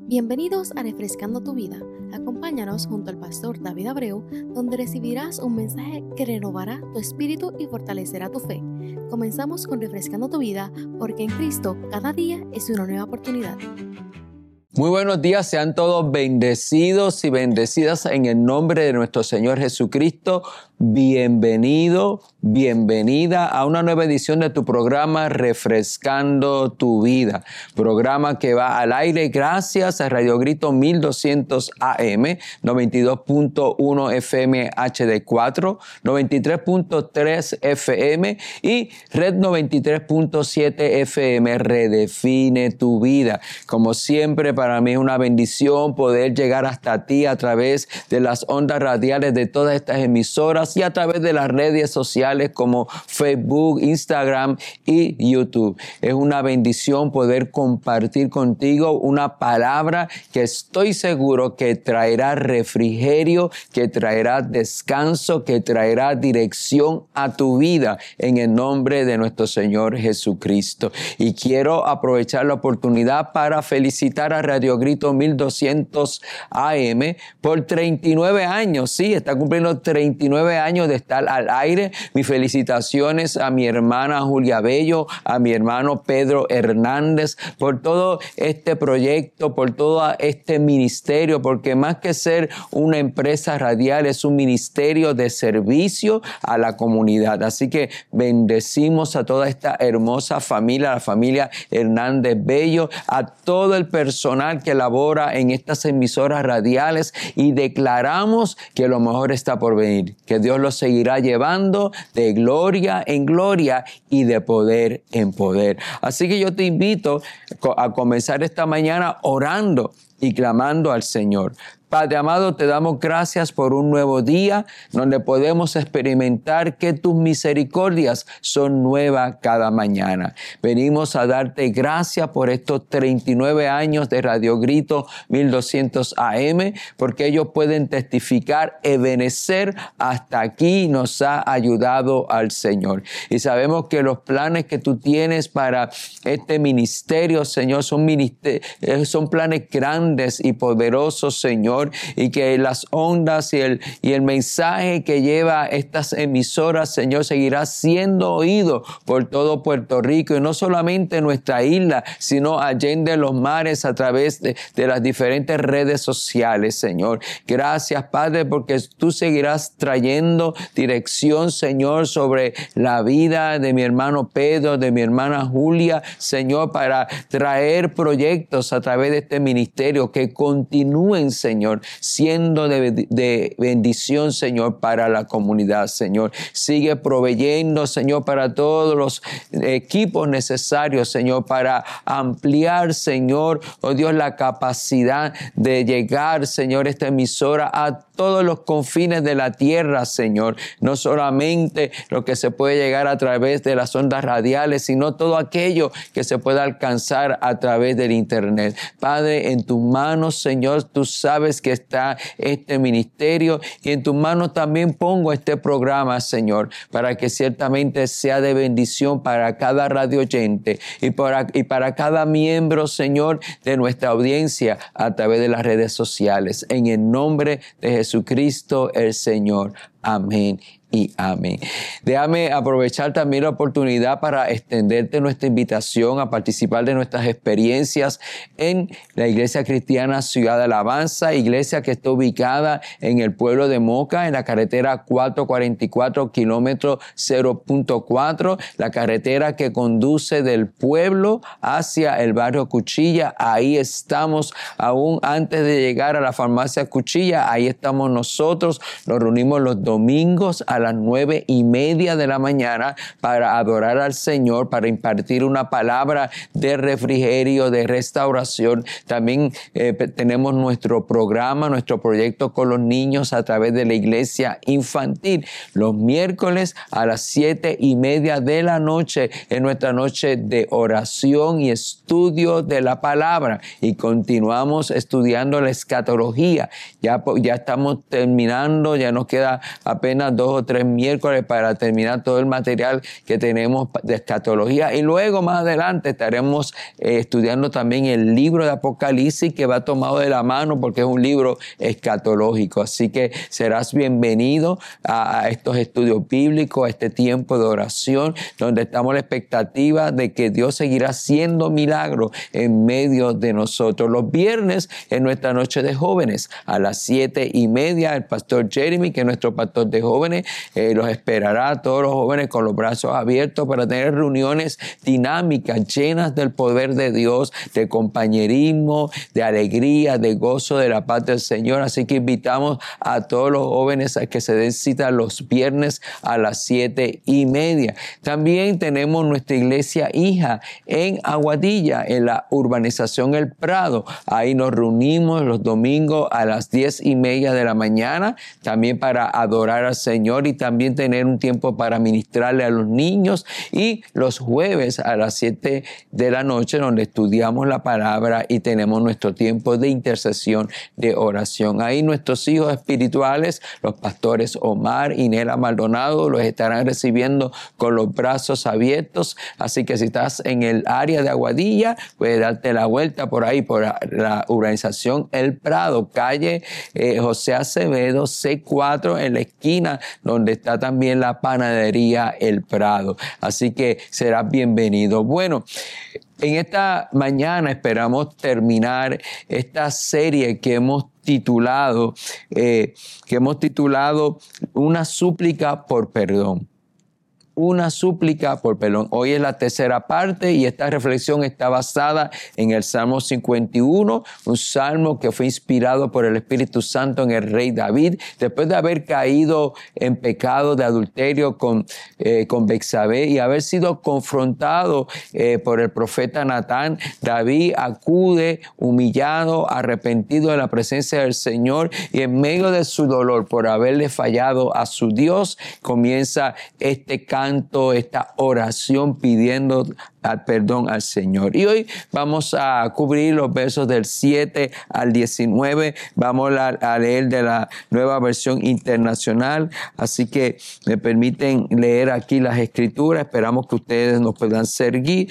Bienvenidos a Refrescando tu Vida. Acompáñanos junto al pastor David Abreu, donde recibirás un mensaje que renovará tu espíritu y fortalecerá tu fe. Comenzamos con Refrescando tu Vida, porque en Cristo cada día es una nueva oportunidad. Muy buenos días, sean todos bendecidos y bendecidas en el nombre de nuestro Señor Jesucristo. Bienvenido, bienvenida a una nueva edición de tu programa Refrescando tu Vida. Programa que va al aire gracias a Radio Grito 1200 AM, 92.1 FM HD4, 93.3 FM y Red 93.7 FM. Redefine tu vida. Como siempre, para mí es una bendición poder llegar hasta ti a través de las ondas radiales de todas estas emisoras y a través de las redes sociales como Facebook, Instagram y YouTube. Es una bendición poder compartir contigo una palabra que estoy seguro que traerá refrigerio, que traerá descanso, que traerá dirección a tu vida en el nombre de nuestro Señor Jesucristo. Y quiero aprovechar la oportunidad para felicitar a Radio Grito 1200 AM por 39 años. Sí, está cumpliendo 39 años de estar al aire. Mis felicitaciones a mi hermana Julia Bello, a mi hermano Pedro Hernández por todo este proyecto, por todo este ministerio, porque más que ser una empresa radial es un ministerio de servicio a la comunidad. Así que bendecimos a toda esta hermosa familia, la familia Hernández Bello, a todo el personal que labora en estas emisoras radiales y declaramos que lo mejor está por venir, que Dios los seguirá llevando de gloria en gloria y de poder en poder. Así que yo te invito a comenzar esta mañana orando y clamando al Señor. Padre amado, te damos gracias por un nuevo día donde podemos experimentar que tus misericordias son nuevas cada mañana. Venimos a darte gracias por estos 39 años de Radio Grito 1200 AM, porque ellos pueden testificar, Ebenezer hasta aquí nos ha ayudado al Señor. Y sabemos que los planes que tú tienes para este ministerio, Señor, son planes grandes y poderosos, Señor, y que las ondas y el mensaje que lleva estas emisoras, Señor, seguirá siendo oído por todo Puerto Rico y no solamente nuestra isla, sino allende los mares a través de las diferentes redes sociales, Señor. Gracias, Padre, porque tú seguirás trayendo dirección, Señor, sobre la vida de mi hermano Pedro, de mi hermana Julia, Señor, para traer proyectos a través de este ministerio que continúen, Señor, siendo de bendición, Señor, para la comunidad, Señor. Sigue proveyendo, Señor, para todos los equipos necesarios, Señor, para ampliar, Señor, oh Dios, la capacidad de llegar, Señor, esta emisora a todos los confines de la tierra, Señor. No solamente lo que se puede llegar a través de las ondas radiales, sino todo aquello que se pueda alcanzar a través del internet. Padre, en tus manos, Señor, tú sabes que está este ministerio y en tus manos también pongo este programa, Señor, para que ciertamente sea de bendición para cada radio oyente y para cada miembro, Señor, de nuestra audiencia a través de las redes sociales. En el nombre de Jesucristo el Señor. Amén y amén. Déjame aprovechar también la oportunidad para extenderte nuestra invitación a participar de nuestras experiencias en la Iglesia Cristiana Ciudad de Alabanza, iglesia que está ubicada en el pueblo de Moca, en la carretera 444, kilómetro 0.4, la carretera que conduce del pueblo hacia el barrio Cuchilla. Ahí estamos, aún antes de llegar a la farmacia Cuchilla, ahí estamos nosotros. Nos reunimos los domingos a las 9:30 de la mañana para adorar al Señor, para impartir una palabra de refrigerio, de restauración. También tenemos nuestro programa, nuestro proyecto con los niños a través de la iglesia infantil. Los miércoles a las 7:30 de la noche en nuestra noche de oración y estudio de la palabra. Y continuamos estudiando la escatología. Ya estamos terminando, ya nos queda apenas 2 o 3 miércoles para terminar todo el material que tenemos de escatología. Y luego más adelante estaremos estudiando también el libro de Apocalipsis, que va tomado de la mano porque es un libro escatológico. Así que serás bienvenido a estos estudios bíblicos, a este tiempo de oración, donde estamos en la expectativa de que Dios seguirá haciendo milagros en medio de nosotros. Los viernes en nuestra noche de jóvenes a las 7:30, el pastor Jeremy, que es nuestro pastor de jóvenes, los esperará a todos los jóvenes con los brazos abiertos para tener reuniones dinámicas, llenas del poder de Dios, de compañerismo, de alegría, de gozo, de la paz del Señor. Así que invitamos a todos los jóvenes a que se den cita los viernes a las 7:30. También tenemos nuestra iglesia hija en Aguadilla, en la urbanización El Prado. Ahí nos reunimos los domingos a las 10:30 de la mañana, también para adorar al Señor y también tener un tiempo para ministrarle a los niños. Y los jueves a las 7 de la noche, donde estudiamos la palabra y tenemos nuestro tiempo de intercesión, de oración. Ahí nuestros hijos espirituales, los pastores Omar y Nela Maldonado, los estarán recibiendo con los brazos abiertos. Así que si estás en el área de Aguadilla, puedes darte la vuelta por ahí, por la urbanización El Prado, calle José Acevedo, C4, en la esquina donde está también la panadería El Prado. Así que serás bienvenido. Bueno, en esta mañana esperamos terminar esta serie que hemos titulado Una súplica por perdón. Una súplica por perdón. Hoy es la tercera parte y esta reflexión está basada en el Salmo 51, un salmo que fue inspirado por el Espíritu Santo en el rey David. Después de haber caído en pecado de adulterio con Betsabé y haber sido confrontado por el profeta Natán, David acude humillado, arrepentido de la presencia del Señor, y en medio de su dolor por haberle fallado a su Dios, comienza este canto, esta oración pidiendo perdón al Señor. Y hoy vamos a cubrir los versos del 7 al 19. Vamos a leer de la Nueva Versión Internacional. Así que me permiten leer aquí las escrituras. Esperamos que ustedes nos puedan seguir.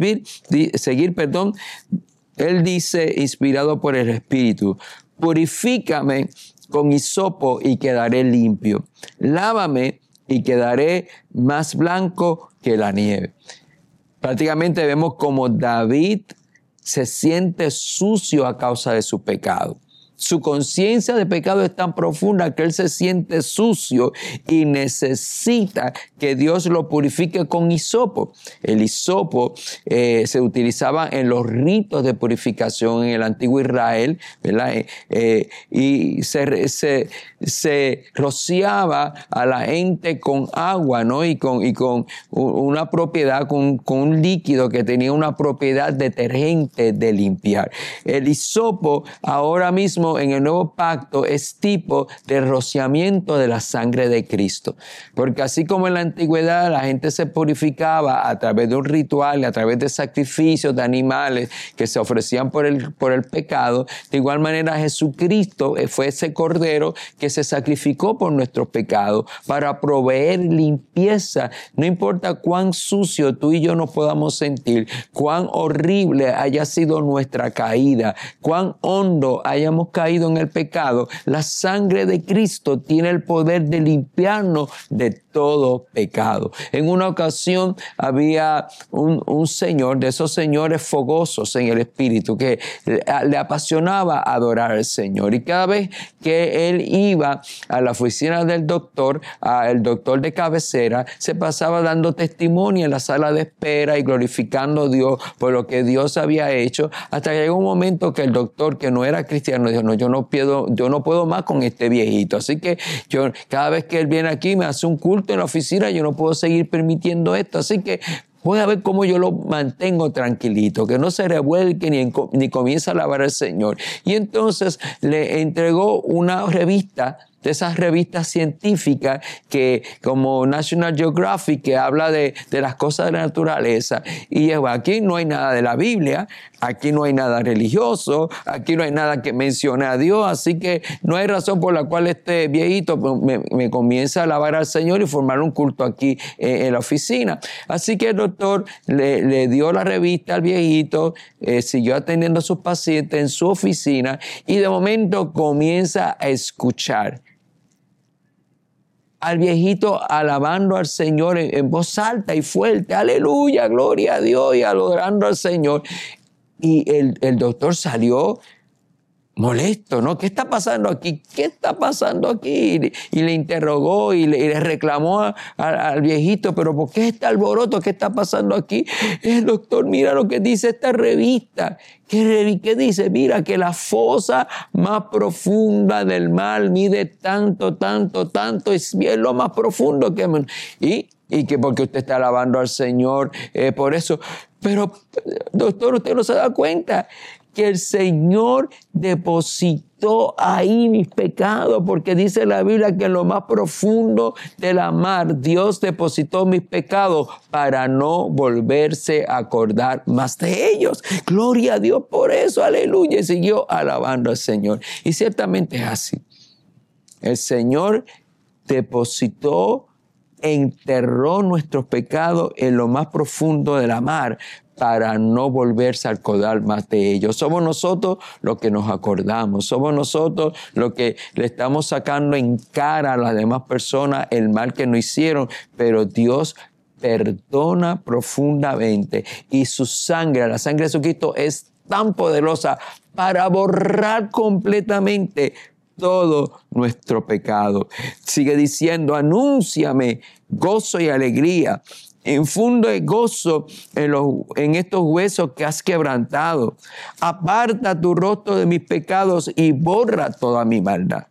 Él dice, inspirado por el Espíritu: purifícame con hisopo y quedaré limpio. Lávame y quedaré más blanco que la nieve. Prácticamente vemos como David se siente sucio a causa de su pecado. Su conciencia de pecado es tan profunda que él se siente sucio y necesita que Dios lo purifique con hisopo. El hisopo se utilizaba en los ritos de purificación en el antiguo Israel, ¿verdad? Y se rociaba a la gente con agua, ¿no? Y con una propiedad, con un líquido que tenía una propiedad detergente de limpiar. El hisopo ahora mismo en el nuevo pacto es tipo de rociamiento de la sangre de Cristo. Porque así como en la antigüedad la gente se purificaba a través de un ritual, a través de sacrificios de animales que se ofrecían por el pecado, de igual manera Jesucristo fue ese cordero que se sacrificó por nuestros pecados para proveer limpieza. No importa cuán sucio tú y yo nos podamos sentir, cuán horrible haya sido nuestra caída, cuán hondo hayamos caído en el pecado, la sangre de Cristo tiene el poder de limpiarnos de todo pecado. En una ocasión había un señor, de esos señores fogosos en el espíritu, que le apasionaba adorar al Señor, y cada vez que él iba a la oficina del doctor, el doctor de cabecera, se pasaba dando testimonio en la sala de espera y glorificando a Dios por lo que Dios había hecho, hasta que llegó un momento que el doctor, que no era cristiano, dijo: no, yo no puedo más con este viejito, así que cada vez que él viene aquí me hace un culto en la oficina, yo no puedo seguir permitiendo esto, así que voy a ver cómo yo lo mantengo tranquilito, que no se revuelque ni comience a alabar al Señor. Y entonces le entregó una revista esas revistas científicas que, como National Geographic, que habla de las cosas de la naturaleza. Y aquí no hay nada de la Biblia, aquí no hay nada religioso, aquí no hay nada que mencione a Dios, así que no hay razón por la cual este viejito me comienza a alabar al Señor y formar un culto aquí en la oficina. Así que el doctor le dio la revista al viejito, siguió atendiendo a sus pacientes en su oficina y de momento comienza a escuchar al viejito alabando al Señor en voz alta y fuerte. Aleluya, gloria a Dios, y adorando al Señor. Y el doctor salió molesto, ¿no? ¿Qué está pasando aquí? ¿Qué está pasando aquí? Y le interrogó y le reclamó al viejito, pero ¿por qué este alboroto? ¿Qué está pasando aquí? El doctor, mira lo que dice esta revista. ¿Qué dice? Mira que la fosa más profunda del mar mide tanto, es bien lo más profundo que... Y que porque usted está alabando al Señor, por eso. Pero, doctor, usted no se da cuenta que el Señor depositó ahí mis pecados, porque dice la Biblia que en lo más profundo de la mar Dios depositó mis pecados para no volverse a acordar más de ellos. Gloria a Dios por eso, aleluya. Y siguió alabando al Señor. Y ciertamente es así. El Señor depositó, enterró nuestros pecados en lo más profundo de la mar para no volverse a acordar más de ellos. Somos nosotros los que nos acordamos, somos nosotros los que le estamos sacando en cara a las demás personas el mal que nos hicieron, pero Dios perdona profundamente y su sangre, la sangre de Jesucristo, es tan poderosa para borrar completamente todo nuestro pecado. Sigue diciendo, anúnciame gozo y alegría. Infunde gozo en estos huesos que has quebrantado. Aparta tu rostro de mis pecados y borra toda mi maldad.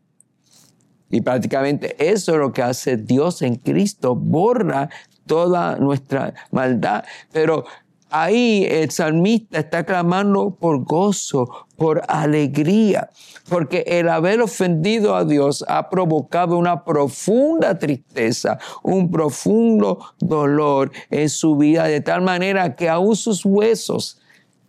Y prácticamente eso es lo que hace Dios en Cristo, borra toda nuestra maldad. Pero ahí el salmista está clamando por gozo, por alegría, porque el haber ofendido a Dios ha provocado una profunda tristeza, un profundo dolor en su vida, de tal manera que aún sus huesos,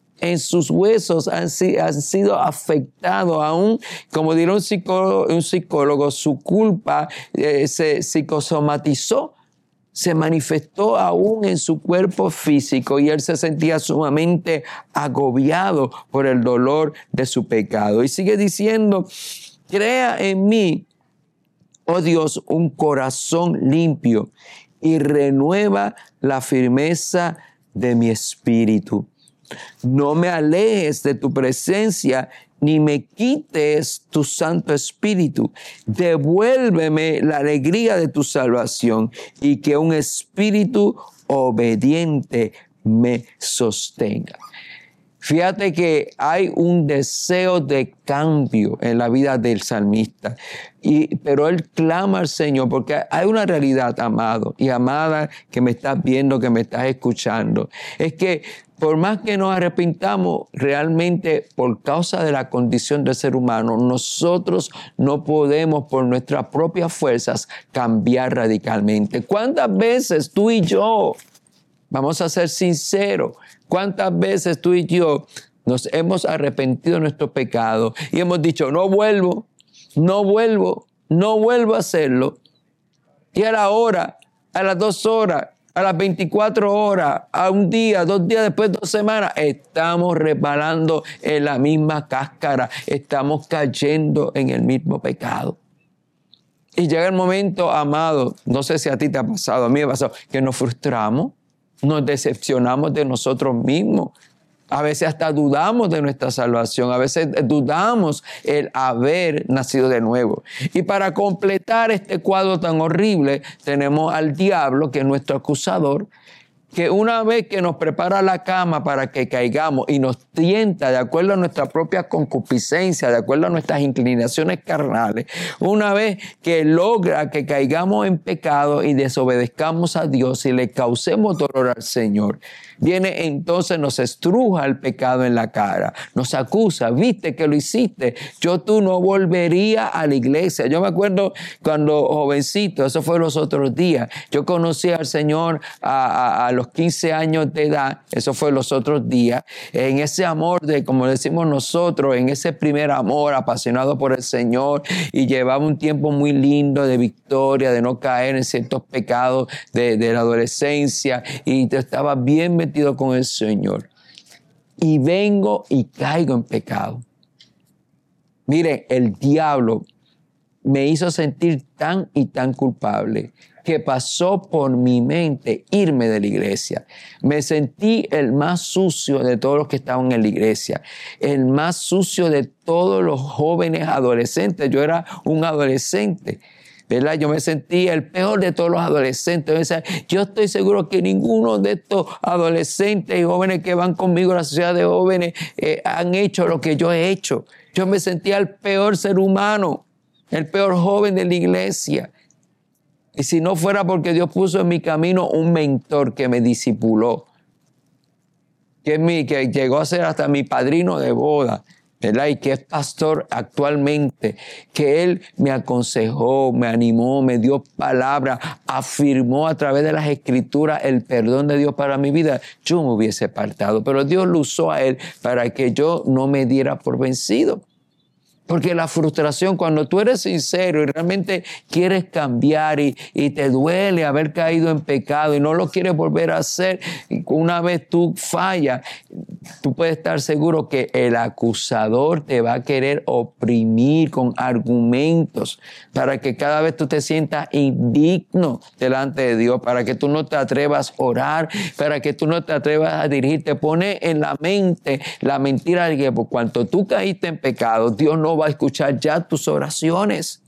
han sido afectados, aún, como diría un psicólogo, su culpa se psicosomatizó, se manifestó aún en su cuerpo físico y él se sentía sumamente agobiado por el dolor de su pecado. Y sigue diciendo, crea en mí, oh Dios, un corazón limpio y renueva la firmeza de mi espíritu. No me alejes de tu presencia ni me quites tu Santo Espíritu. Devuélveme la alegría de tu salvación y que un espíritu obediente me sostenga. Fíjate que hay un deseo de cambio en la vida del salmista, pero él clama al Señor porque hay una realidad, amado y amada, que me estás viendo, que me estás escuchando. Es que por más que nos arrepintamos, realmente por causa de la condición del ser humano, nosotros no podemos por nuestras propias fuerzas cambiar radicalmente. ¿Cuántas veces tú y yo, vamos a ser sinceros, cuántas veces tú y yo nos hemos arrepentido de nuestro pecado y hemos dicho, no vuelvo a hacerlo? Y a la hora, a las 2 horas, a las 24 horas, a un día, 2 días después, 2 semanas, estamos resbalando en la misma cáscara, estamos cayendo en el mismo pecado. Y llega el momento, amado, no sé si a ti te ha pasado, a mí me ha pasado, que nos frustramos, nos decepcionamos de nosotros mismos. A veces hasta dudamos de nuestra salvación, a veces dudamos el haber nacido de nuevo. Y para completar este cuadro tan horrible, tenemos al diablo, que es nuestro acusador, que una vez que nos prepara la cama para que caigamos y nos tienta de acuerdo a nuestra propia concupiscencia, de acuerdo a nuestras inclinaciones carnales, una vez que logra que caigamos en pecado y desobedezcamos a Dios y le causemos dolor al Señor, viene entonces, nos estruja el pecado en la cara, nos acusa, viste que lo hiciste, tú no volvería a la iglesia. Yo me acuerdo cuando jovencito, eso fue los otros días, yo conocí al Señor a los 15 años de edad, eso fue los otros días, en ese amor de, como decimos nosotros, en ese primer amor apasionado por el Señor, y llevaba un tiempo muy lindo de victoria, de no caer en ciertos pecados de la adolescencia, y estaba bien metido con el Señor. Y vengo y caigo en pecado. Miren, el diablo me hizo sentir tan y tan culpable que pasó por mi mente irme de la iglesia. Me sentí el más sucio de todos los que estaban en la iglesia, el más sucio de todos los jóvenes adolescentes. Yo era un adolescente, ¿verdad? Yo me sentí el peor de todos los adolescentes. Yo estoy seguro que ninguno de estos adolescentes y jóvenes que van conmigo a la sociedad de jóvenes han hecho lo que yo he hecho. Yo me sentía el peor ser humano, el peor joven de la iglesia. Y si no fuera porque Dios puso en mi camino un mentor que me discipuló, que llegó a ser hasta mi padrino de boda, ¿verdad? Y que es pastor actualmente, que él me aconsejó, me animó, me dio palabra, afirmó a través de las escrituras el perdón de Dios para mi vida, yo me hubiese apartado. Pero Dios lo usó a él para que yo no me diera por vencido. Porque la frustración, cuando tú eres sincero y realmente quieres cambiar y te duele haber caído en pecado y no lo quieres volver a hacer, una vez tú fallas, tú puedes estar seguro que el acusador te va a querer oprimir con argumentos para que cada vez tú te sientas indigno delante de Dios, para que tú no te atrevas a orar, para que tú no te atrevas a dirigirte. Pone en la mente la mentira de que por cuanto tú caíste en pecado, Dios no va a escuchar ya tus oraciones.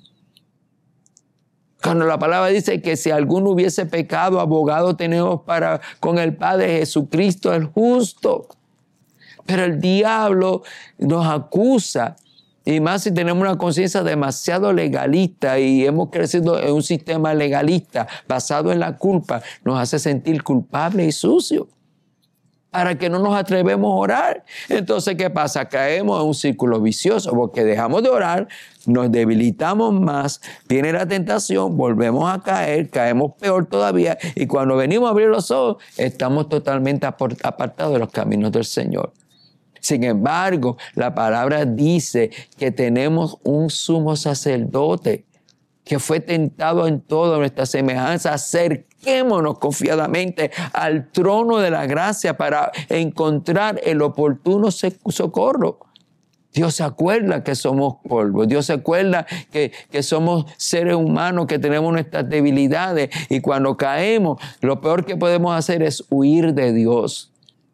Cuando la palabra dice que si alguno hubiese pecado, abogado tenemos con el Padre, Jesucristo el justo. Pero el diablo nos acusa, y más si tenemos una conciencia demasiado legalista y hemos crecido en un sistema legalista basado en la culpa, nos hace sentir culpables y sucios, para que no nos atrevemos a orar. Entonces, ¿qué pasa? Caemos en un círculo vicioso, porque dejamos de orar, nos debilitamos más, viene la tentación, volvemos a caer, caemos peor todavía, y cuando venimos a abrir los ojos, estamos totalmente apartados de los caminos del Señor. Sin embargo, la palabra dice que tenemos un sumo sacerdote que fue tentado en toda nuestra semejanza. Acerquémonos confiadamente al trono de la gracia para encontrar el oportuno socorro. Dios se acuerda que somos polvo. Dios se acuerda que somos seres humanos, que tenemos nuestras debilidades. Y cuando caemos, lo peor que podemos hacer es huir de Dios.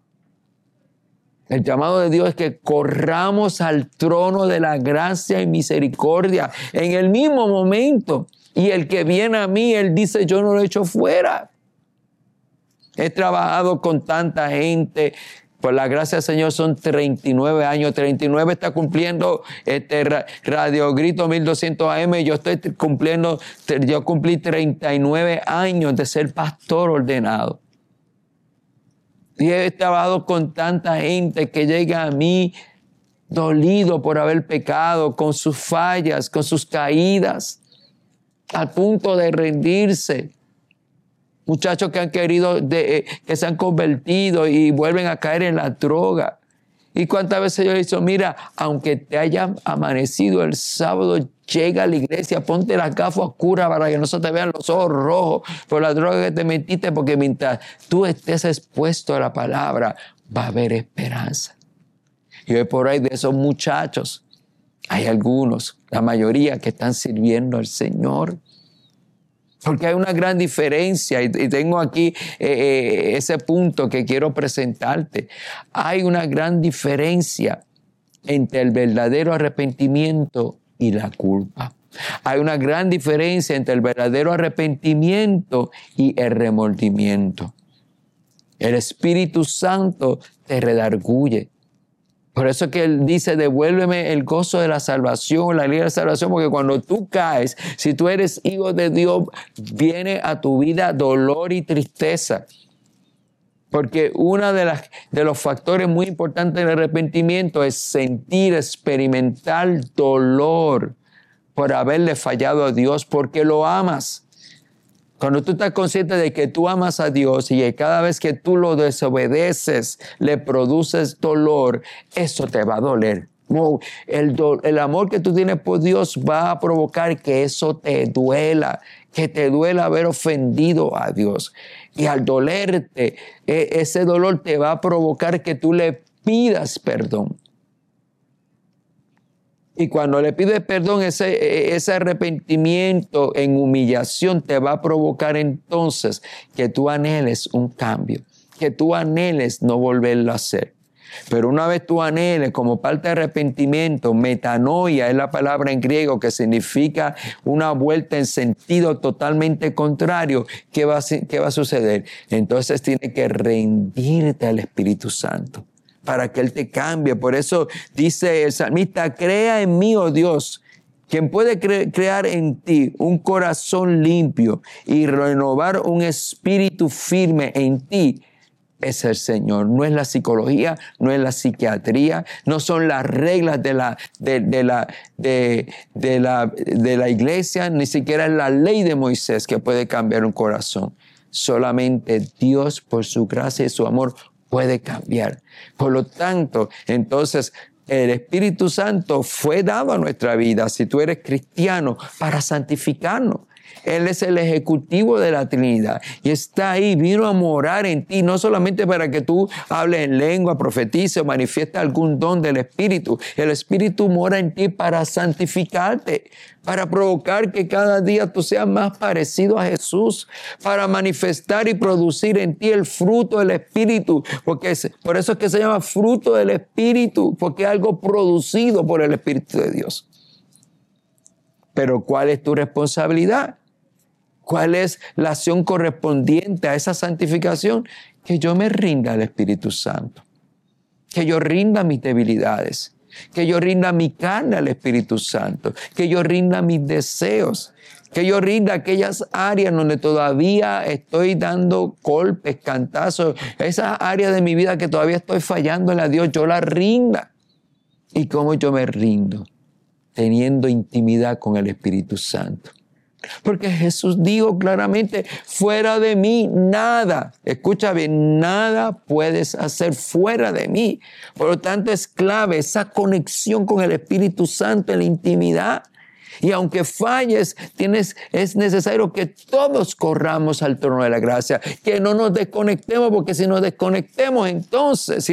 El llamado de Dios es que corramos al trono de la gracia y misericordia en el mismo momento. Y el que viene a mí, Él dice, yo no lo echo fuera. He trabajado con tanta gente. Por la gracia del Señor son 39 años. 39 está cumpliendo Radio Grito 1200 AM. Yo cumplí 39 años de ser pastor ordenado. Y he trabajado con tanta gente que llega a mí dolido por haber pecado, con sus fallas, con sus caídas, a punto de rendirse. Muchachos que han querido, que se han convertido y vuelven a caer en la droga. ¿Y cuántas veces yo he dicho, mira, aunque te haya amanecido el sábado, llega a la iglesia, ponte las gafas oscuras para que no se te vean los ojos rojos por la droga que te metiste, porque mientras tú estés expuesto a la palabra, va a haber esperanza. Y hoy por ahí de esos muchachos, hay algunos, la mayoría, que están sirviendo al Señor. Porque hay una gran diferencia, y tengo aquí ese punto que quiero presentarte. Hay una gran diferencia entre el verdadero arrepentimiento y la culpa. Hay una gran diferencia entre el verdadero arrepentimiento y el remordimiento. El Espíritu Santo te redarguye. Por eso es que Él dice, devuélveme el gozo de la salvación, la alegría de la salvación, porque cuando tú caes, si tú eres hijo de Dios, viene a tu vida dolor y tristeza. Porque uno de los factores muy importantes del arrepentimiento es sentir, experimentar dolor por haberle fallado a Dios, porque lo amas. Cuando tú estás consciente de que tú amas a Dios y que cada vez que tú lo desobedeces, le produces dolor, eso te va a doler. El amor que tú tienes por Dios va a provocar que eso te duela, que te duela haber ofendido a Dios. Y al dolerte, ese dolor te va a provocar que tú le pidas perdón. Y cuando le pides perdón, ese arrepentimiento en humillación te va a provocar entonces que tú anheles un cambio, que tú anheles no volverlo a hacer. Pero una vez tú anheles como parte de arrepentimiento, metanoia es la palabra en griego que significa una vuelta en sentido totalmente contrario, ¿qué va a suceder? Entonces tienes que rendirte al Espíritu Santo para que Él te cambie. Por eso dice el salmista, crea en mí, oh Dios, quien puede crear en ti un corazón limpio y renovar un espíritu firme en ti. Es el Señor, no es la psicología, no es la psiquiatría, no son las reglas de la iglesia, ni siquiera es la ley de Moisés que puede cambiar un corazón. Solamente Dios, por su gracia y su amor, puede cambiar. Por lo tanto, entonces, el Espíritu Santo fue dado a nuestra vida, si tú eres cristiano, para santificarnos. Él es el ejecutivo de la Trinidad y está ahí, vino a morar en ti, no solamente para que tú hables en lengua, profetices o manifiestes algún don del Espíritu. El Espíritu mora en ti para santificarte, para provocar que cada día tú seas más parecido a Jesús, para manifestar y producir en ti el fruto del Espíritu, porque por eso es que se llama fruto del Espíritu, porque es algo producido por el Espíritu de Dios. Pero ¿cuál es tu responsabilidad? ¿Cuál es la acción correspondiente a esa santificación? Que yo me rinda al Espíritu Santo. Que yo rinda mis debilidades. Que yo rinda mi carne al Espíritu Santo. Que yo rinda mis deseos. Que yo rinda aquellas áreas donde todavía estoy dando golpes, cantazos. Esas áreas de mi vida que todavía estoy fallándole a Dios, yo las rinda. ¿Y cómo yo me rindo? Teniendo intimidad con el Espíritu Santo. Porque Jesús dijo claramente, fuera de mí nada, escucha bien, nada puedes hacer fuera de mí. Por lo tanto es clave esa conexión con el Espíritu Santo en la intimidad. Y aunque falles, es necesario que todos corramos al trono de la gracia, que no nos desconectemos, porque si nos desconectamos, entonces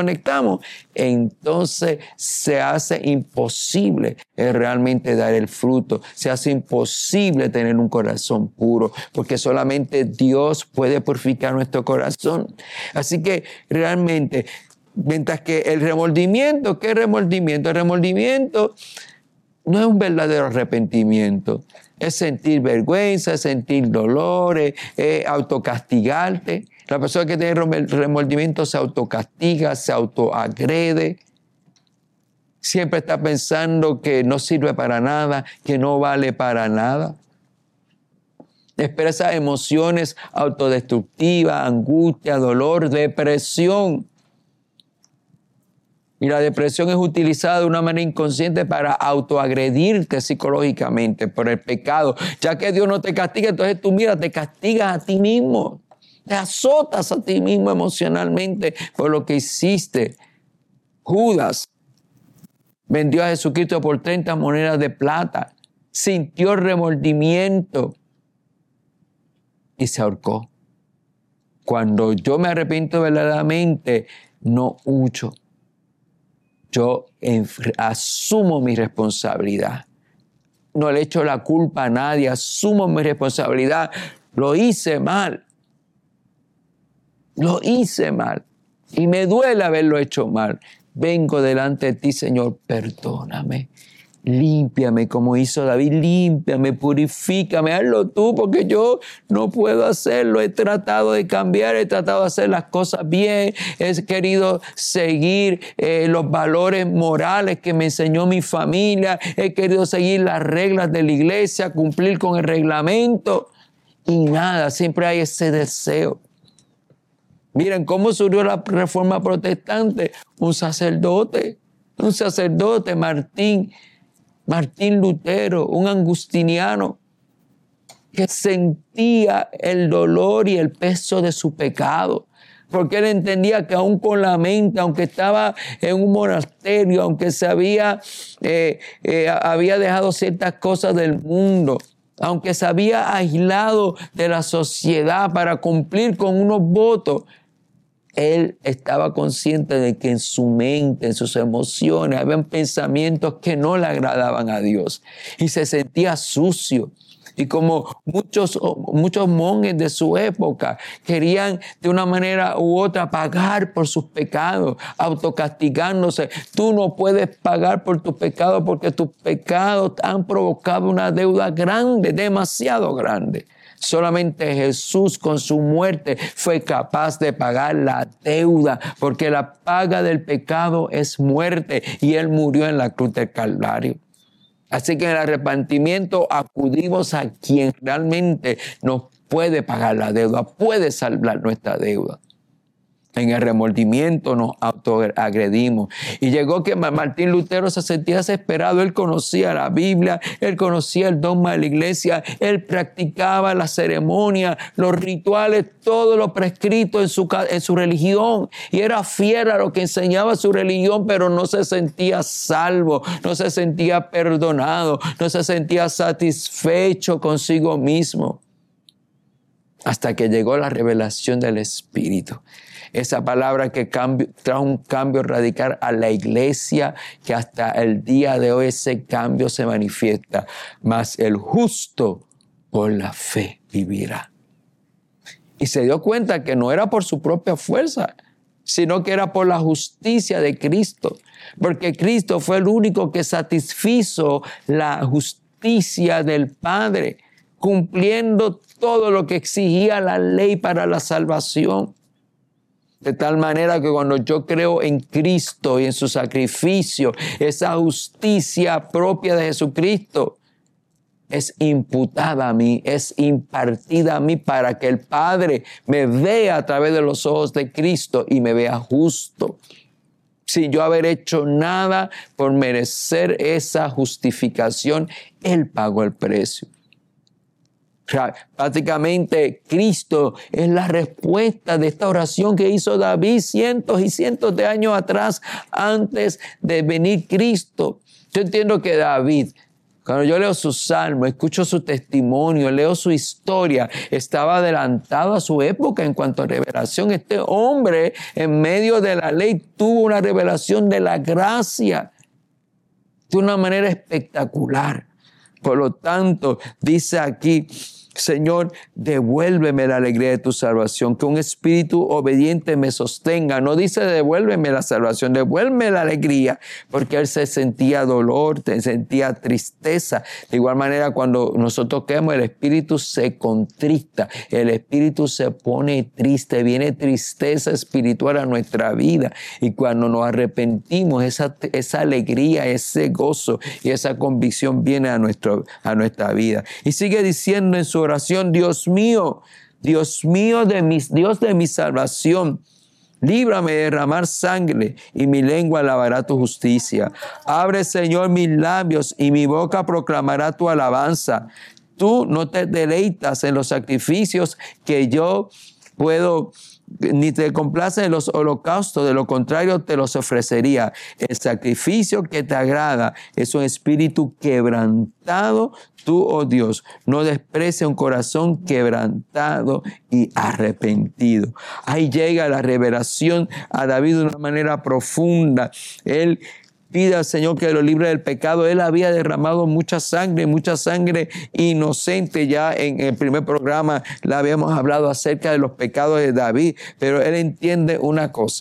se hace imposible realmente dar el fruto, se hace imposible tener un corazón puro, porque solamente Dios puede purificar nuestro corazón. Así que realmente, mientras que el remordimiento, ¿qué remordimiento? El remordimiento no es un verdadero arrepentimiento. Es sentir vergüenza, es sentir dolor, es autocastigarte. La persona que tiene remordimiento se autocastiga, se autoagrede. Siempre está pensando que no sirve para nada, que no vale para nada. Expresa emociones autodestructivas, angustia, dolor, depresión. Y la depresión es utilizada de una manera inconsciente para autoagredirte psicológicamente por el pecado. Ya que Dios no te castiga, entonces tú te castigas a ti mismo. Te azotas a ti mismo emocionalmente por lo que hiciste. Judas vendió a Jesucristo por 30 monedas de plata. Sintió remordimiento y se ahorcó. Cuando yo me arrepiento verdaderamente, no huyo. Yo asumo mi responsabilidad. No le echo la culpa a nadie, asumo mi responsabilidad. Lo hice mal. Lo hice mal. Y me duele haberlo hecho mal. Vengo delante de ti, Señor, perdóname. límpiame como hizo David, límpiame, purifícame, hazlo tú porque yo no puedo hacerlo. He tratado de cambiar, he tratado de hacer las cosas bien, he querido seguir los valores morales que me enseñó mi familia, he querido seguir las reglas de la iglesia, cumplir con el reglamento y nada, siempre hay ese deseo. Miren cómo surgió la Reforma Protestante, un sacerdote, Martín Lutero, un agustiniano que sentía el dolor y el peso de su pecado, porque él entendía que aún con la mente, aunque estaba en un monasterio, aunque se había dejado ciertas cosas del mundo, aunque se había aislado de la sociedad para cumplir con unos votos, él estaba consciente de que en su mente, en sus emociones, habían pensamientos que no le agradaban a Dios y se sentía sucio. Y como muchos monjes de su época querían de una manera u otra pagar por sus pecados, autocastigándose. Tú no puedes pagar por tus pecados porque tus pecados han provocado una deuda grande, demasiado grande. Solamente Jesús con su muerte fue capaz de pagar la deuda, porque la paga del pecado es muerte y Él murió en la cruz del Calvario. Así que en el arrepentimiento acudimos a quien realmente nos puede pagar la deuda, puede salvar nuestra deuda. En el remordimiento nos autoagredimos. Y llegó que Martín Lutero se sentía desesperado. Él conocía la Biblia, él conocía el dogma de la iglesia, él practicaba la ceremonia, los rituales, todo lo prescrito en su religión. Y era fiel a lo que enseñaba su religión, pero no se sentía salvo, no se sentía perdonado, no se sentía satisfecho consigo mismo. Hasta que llegó la revelación del Espíritu. Esa palabra que trae un cambio radical a la iglesia, que hasta el día de hoy ese cambio se manifiesta. Mas el justo por la fe vivirá. Y se dio cuenta que no era por su propia fuerza, sino que era por la justicia de Cristo. Porque Cristo fue el único que satisfizo la justicia del Padre, cumpliendo todo lo que exigía la ley para la salvación. De tal manera que cuando yo creo en Cristo y en su sacrificio, esa justicia propia de Jesucristo es imputada a mí, es impartida a mí para que el Padre me vea a través de los ojos de Cristo y me vea justo. Sin yo haber hecho nada por merecer esa justificación, Él pagó el precio. Prácticamente Cristo es la respuesta de esta oración que hizo David cientos y cientos de años atrás, antes de venir Cristo. Yo entiendo que David, cuando yo leo sus salmos, escucho su testimonio, leo su historia, estaba adelantado a su época en cuanto a revelación. Este hombre, en medio de la ley, tuvo una revelación de la gracia de una manera espectacular. Por lo tanto, dice aquí, Señor, devuélveme la alegría de tu salvación, que un espíritu obediente me sostenga. No dice devuélveme la salvación, devuélveme la alegría, porque él se sentía dolor, se sentía tristeza. De igual manera, cuando nosotros queremos, el espíritu se contrista, el espíritu se pone triste, viene tristeza espiritual a nuestra vida. Y cuando nos arrepentimos, esa alegría, ese gozo y esa convicción viene a nuestra vida. Y sigue diciendo en su oración, Dios mío, Dios de mi salvación, líbrame de derramar sangre y mi lengua alabará tu justicia. Abre, Señor, mis labios y mi boca proclamará tu alabanza. Tú no te deleitas en los sacrificios que yo puedo, ni te complace en los holocaustos, de lo contrario te los ofrecería. El sacrificio que te agrada es un espíritu quebrantado. Tú, oh Dios, no desprecia un corazón quebrantado y arrepentido. Ahí llega la revelación a David de una manera profunda. Él pide al Señor que lo libre del pecado. Él había derramado mucha sangre inocente. Ya en el primer programa le habíamos hablado acerca de los pecados de David, pero él entiende una cosa,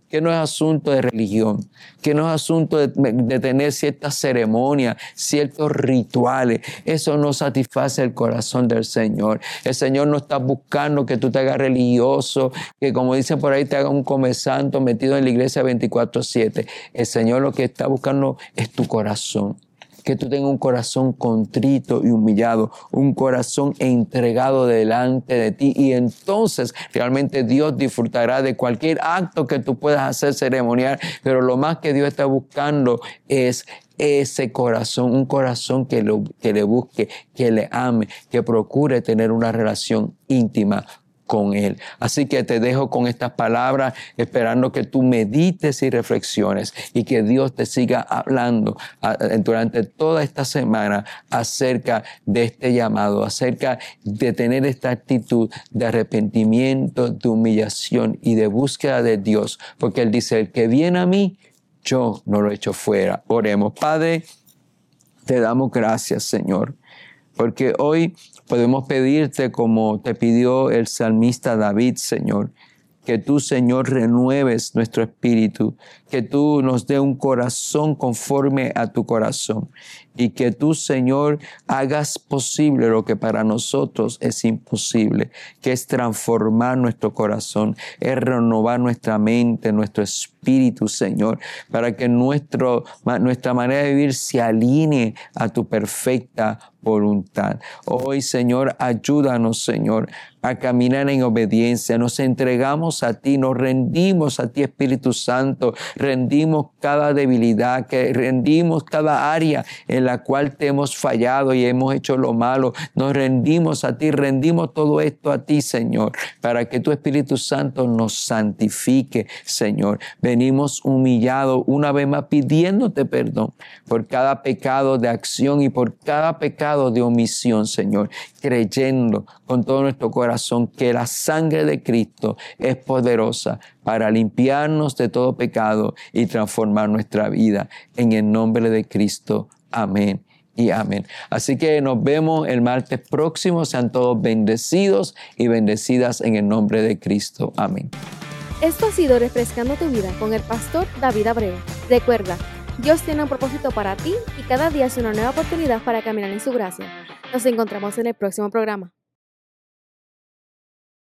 que no es asunto de religión, que no es asunto de tener ciertas ceremonias, ciertos rituales. Eso no satisface el corazón del Señor. El Señor no está buscando que tú te hagas religioso, que como dicen por ahí te hagas un comesanto metido en la iglesia 24/7. El Señor lo que está buscando es tu corazón. Que tú tengas un corazón contrito y humillado, un corazón entregado delante de ti, y entonces realmente Dios disfrutará de cualquier acto que tú puedas hacer ceremonial, pero lo más que Dios está buscando es ese corazón, un corazón que le busque, que le ame, que procure tener una relación íntima con Él. Así que te dejo con estas palabras, esperando que tú medites y reflexiones y que Dios te siga hablando durante toda esta semana acerca de este llamado, acerca de tener esta actitud de arrepentimiento, de humillación y de búsqueda de Dios, porque Él dice, el que viene a mí, yo no lo echo fuera. Oremos. Padre, te damos gracias, Señor, porque hoy podemos pedirte como te pidió el salmista David, Señor, que tú, Señor, renueves nuestro espíritu, que tú nos dé un corazón conforme a tu corazón y que tú, Señor, hagas posible lo que para nosotros es imposible, que es transformar nuestro corazón, es renovar nuestra mente, nuestro espíritu, Señor, para que nuestra manera de vivir se alinee a tu perfecta voluntad. Hoy, Señor, ayúdanos, Señor, a caminar en obediencia. Nos entregamos a ti, nos rendimos a ti, Espíritu Santo, rendimos cada debilidad, que rendimos cada área en la cual te hemos fallado y hemos hecho lo malo. Nos rendimos a ti, rendimos todo esto a ti, Señor, para que tu Espíritu Santo nos santifique, Señor. Venimos humillados una vez más pidiéndote perdón por cada pecado de acción y por cada pecado de omisión, Señor, creyendo con todo nuestro corazón que la sangre de Cristo es poderosa para limpiarnos de todo pecado y transformar nuestra vida. En el nombre de Cristo. Amén y amén. Así que nos vemos el martes próximo. Sean todos bendecidos y bendecidas en el nombre de Cristo. Amén. Esto ha sido Refrescando tu Vida con el pastor David Abreu. Recuerda, Dios tiene un propósito para ti y cada día es una nueva oportunidad para caminar en su gracia. Nos encontramos en el próximo programa.